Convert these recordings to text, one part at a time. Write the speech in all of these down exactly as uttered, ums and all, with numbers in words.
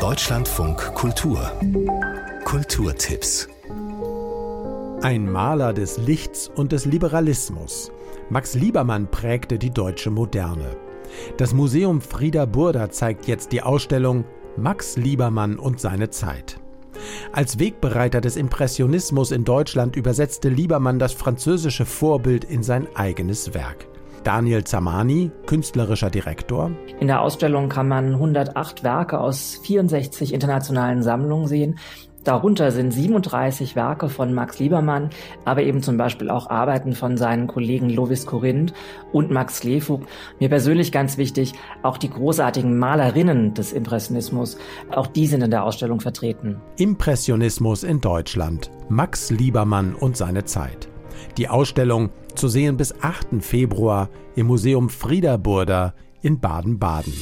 Deutschlandfunk Kultur. Kulturtipps. Ein Maler des Lichts und des Liberalismus. Max Liebermann prägte die deutsche Moderne. Das Museum Frieder Burda zeigt jetzt die Ausstellung Max Liebermann und seine Zeit. Als Wegbereiter des Impressionismus in Deutschland übersetzte Liebermann das französische Vorbild in sein eigenes Werk. Daniel Zamani, künstlerischer Direktor. In der Ausstellung kann man hundertacht Werke aus vierundsechzig internationalen Sammlungen sehen. Darunter sind siebenunddreißig Werke von Max Liebermann, aber eben zum Beispiel auch Arbeiten von seinen Kollegen Lovis Corinth und Max Slevogt. Mir persönlich ganz wichtig, auch die großartigen Malerinnen des Impressionismus, auch die sind in der Ausstellung vertreten. Impressionismus in Deutschland, Max Liebermann und seine Zeit. Die Ausstellung zu sehen bis achten Februar im Museum Frieder Burda in Baden-Baden.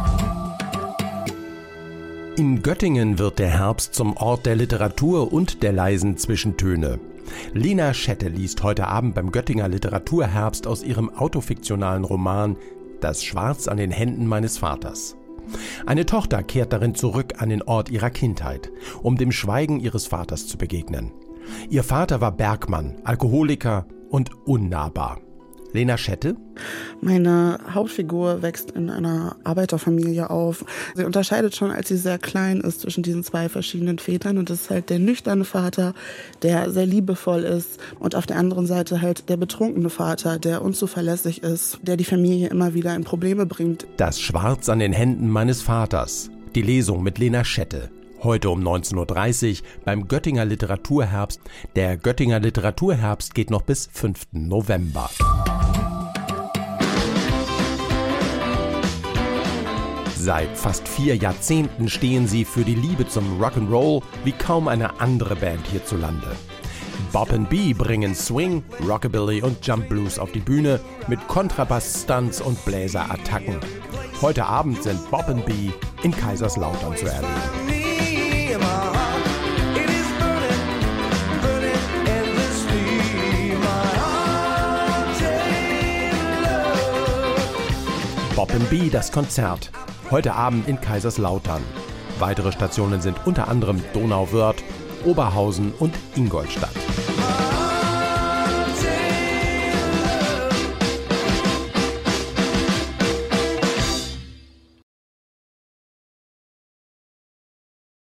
In Göttingen wird der Herbst zum Ort der Literatur und der leisen Zwischentöne. Lena Schette liest heute Abend beim Göttinger Literaturherbst aus ihrem autofiktionalen Roman »Das Schwarz an den Händen meines Vaters«. Eine Tochter kehrt darin zurück an den Ort ihrer Kindheit, um dem Schweigen ihres Vaters zu begegnen. Ihr Vater war Bergmann, Alkoholiker und unnahbar. Lena Schette? Meine Hauptfigur wächst in einer Arbeiterfamilie auf. Sie unterscheidet schon, als sie sehr klein ist, zwischen diesen zwei verschiedenen Vätern. Und das ist halt der nüchterne Vater, der sehr liebevoll ist. Und auf der anderen Seite halt der betrunkene Vater, der unzuverlässig ist, der die Familie immer wieder in Probleme bringt. Das Schwarz an den Händen meines Vaters. Die Lesung mit Lena Schette. Heute um neunzehn Uhr dreißig beim Göttinger Literaturherbst. Der Göttinger Literaturherbst geht noch bis fünften November. Seit fast vier Jahrzehnten stehen sie für die Liebe zum Rock'n'Roll wie kaum eine andere Band hierzulande. Bob and B bringen Swing, Rockabilly und Jump Blues auf die Bühne mit Kontrabass-Stunts und Bläserattacken. Heute Abend sind Bob and B in Kaiserslautern zu erleben. Bob and B, das Konzert. Heute Abend in Kaiserslautern. Weitere Stationen sind unter anderem Donauwörth, Oberhausen und Ingolstadt.